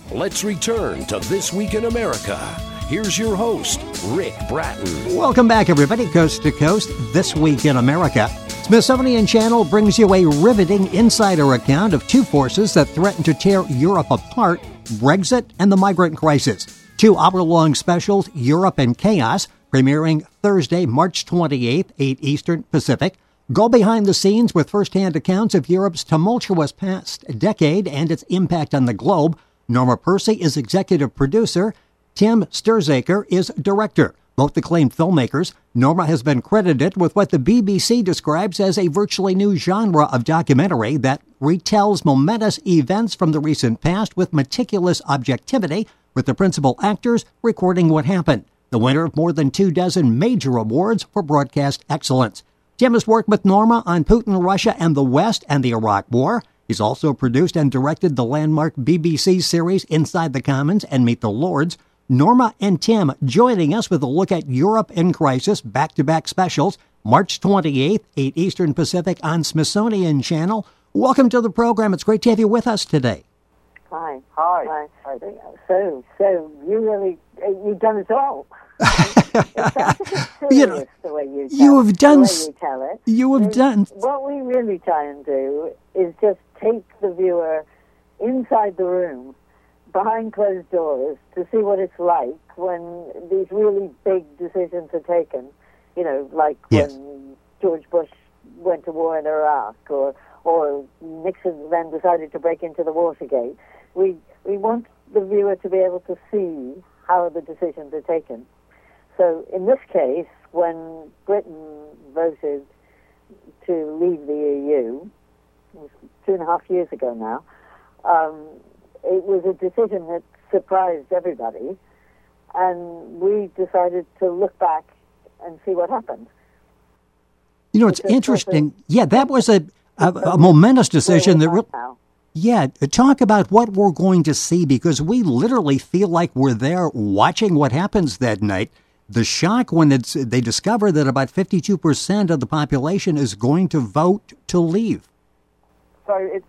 Let's return to This Week in America. Here's your host, Rick Bratton. Welcome back, everybody, Coast to Coast, This Week in America. Smithsonian Channel brings you a riveting insider account of two forces that threaten to tear Europe apart, Brexit and the migrant crisis. 2 hour-long specials, Europe in Chaos, premiering Thursday, March 28th, 8 Eastern Pacific. Go behind the scenes with first-hand accounts of Europe's tumultuous past decade and its impact on the globe. Norma Percy is executive producer. Tim Sturzaker is director. Both acclaimed filmmakers. Norma has been credited with what the BBC describes as a virtually new genre of documentary that retells momentous events from the recent past with meticulous objectivity, with the principal actors recording what happened. The winner of more than 24 major awards for broadcast excellence. Tim has worked with Norma on Putin, Russia, and the West and the Iraq War. He's also produced and directed the landmark BBC series Inside the Commons and Meet the Lords. Norma and Tim joining us with a look at Europe in Crisis, back-to-back specials, March 28th, 8 Eastern Pacific on Smithsonian Channel. Welcome to the program. It's great to have you with us today. Hi. Hi. So you've done it all. It's serious the way you tell it. You have done. What we really try and do is just take the viewer inside the room, behind closed doors, to see what it's like when these really big decisions are taken. You know, like when George Bush went to war in Iraq, or Nixon then decided to break into the Watergate. We want the viewer to be able to see how the decisions are taken. So in this case, when Britain voted to leave the EU, it was 2.5 years ago now, it was a decision that surprised everybody, and we decided to look back and see what happened. You know, it's interesting. That was a momentous decision. Talk about what we're going to see, because we literally feel like we're there watching what happens that night. The shock when they discover that about 52% of the population is going to vote to leave. So it's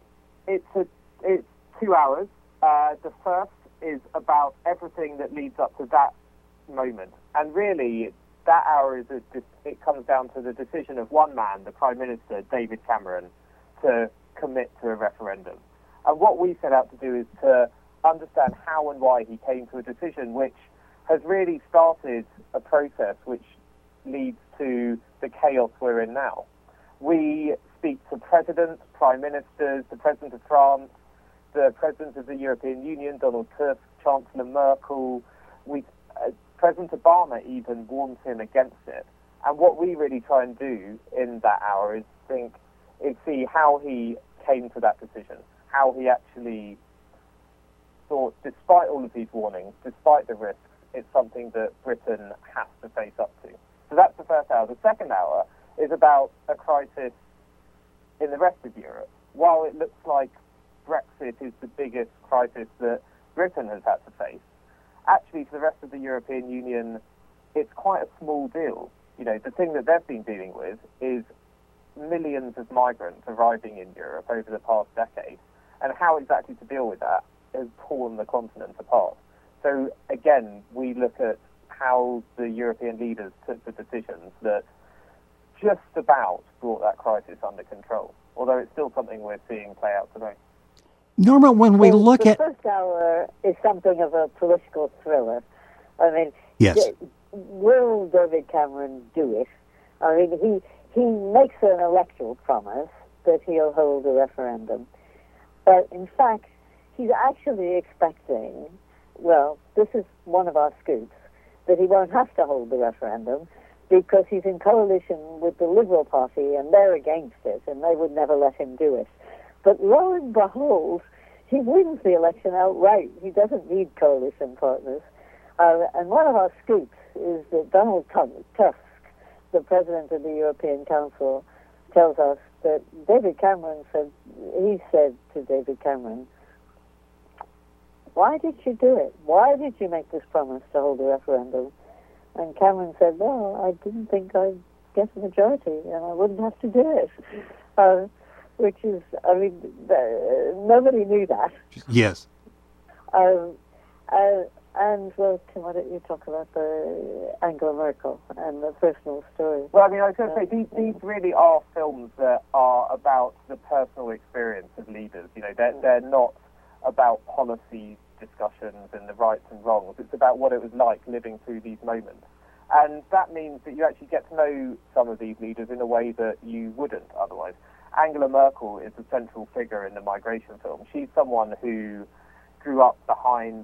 2 hours. The first is about everything that leads up to that moment, and really that hour it comes down to the decision of one man, the Prime Minister David Cameron, to commit to a referendum. And what we set out to do is to understand how and why he came to a decision which has really started a process which leads to the chaos we're in now. We speak to presidents, prime ministers, the President of France, the President of the European Union, Donald Tusk, Chancellor Merkel. President Obama even warns him against it. And what we really try and do in that hour is see how he came to that decision, how he actually thought, despite all of these warnings, despite the risks, it's something that Britain has to face up to. So that's the first hour. The second hour is about a crisis in the rest of Europe. While it looks like Brexit is the biggest crisis that Britain has had to face, actually for the rest of the European Union, it's quite a small deal. You know, the thing that they've been dealing with is millions of migrants arriving in Europe over the past decade, and how exactly to deal with that has torn the continent apart. So again, we look at how the European leaders took the decisions that just about brought that crisis under control, although it's still something we're seeing play out today. Norma, when we look at... The first hour is something of a political thriller. I mean, will David Cameron do it? I mean, he makes an electoral promise that he'll hold a referendum. But in fact, he's actually expecting, well, this is one of our scoops, that he won't have to hold the referendum because he's in coalition with the Liberal Party and they're against it and they would never let him do it. But lo and behold, he wins the election outright. He doesn't need coalition partners. And one of our scoops is that Donald Tusk, the president of the European Council, tells us that David Cameron said to David Cameron, why did you do it? Why did you make this promise to hold a referendum? And Cameron said, well, I didn't think I'd get a majority and I wouldn't have to do it. Which is, I mean, nobody knew that. Yes. And, well, Tim, why don't you talk about the Angela Merkel and the personal story? Well, I mean, I was going to say, these really are films that are about the personal experience of leaders. You know, they're not about policy discussions and the rights and wrongs. It's about what it was like living through these moments. And that means that you actually get to know some of these leaders in a way that you wouldn't otherwise. Angela Merkel is a central figure in the migration film. She's someone who grew up behind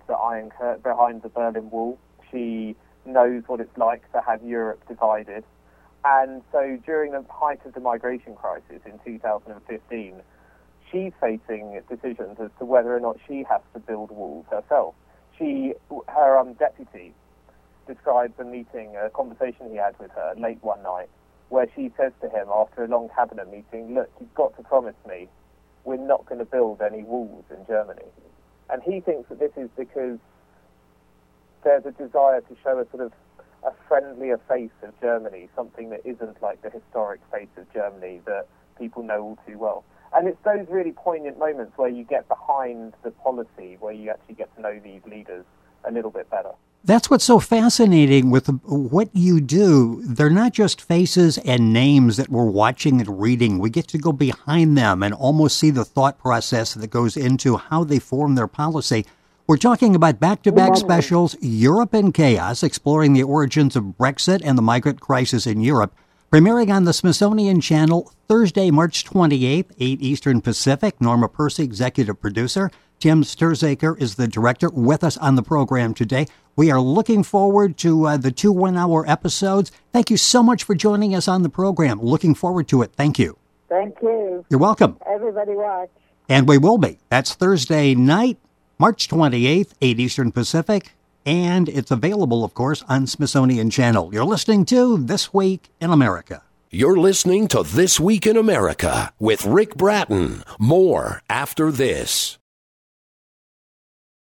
the Berlin Wall. She knows what it's like to have Europe divided. And so during the height of the migration crisis in 2015, she's facing decisions as to whether or not she has to build walls herself. Her deputy describes a conversation he had with her late one night, where she says to him after a long cabinet meeting, look, you've got to promise me we're not going to build any walls in Germany. And he thinks that this is because there's a desire to show a sort of a friendlier face of Germany, something that isn't like the historic face of Germany that people know all too well. And it's those really poignant moments where you get behind the policy, where you actually get to know these leaders a little bit better. That's what's so fascinating with what you do. They're not just faces and names that we're watching and reading. We get to go behind them and almost see the thought process that goes into how they form their policy. We're talking about back-to-back specials, Europe in Chaos, exploring the origins of Brexit and the migrant crisis in Europe, premiering on the Smithsonian Channel Thursday, March 28th, 8 Eastern Pacific. Norma Percy, executive producer. Tim Sturzaker is the director with us on the program today. We are looking forward to the 2 one-hour episodes. Thank you so much for joining us on the program. Looking forward to it. Thank you. Thank you. You're welcome. Everybody watch. And we will be. That's Thursday night, March 28th, 8 Eastern Pacific. And it's available, of course, on Smithsonian Channel. You're listening to This Week in America. You're listening to This Week in America with Rick Bratton. More after this.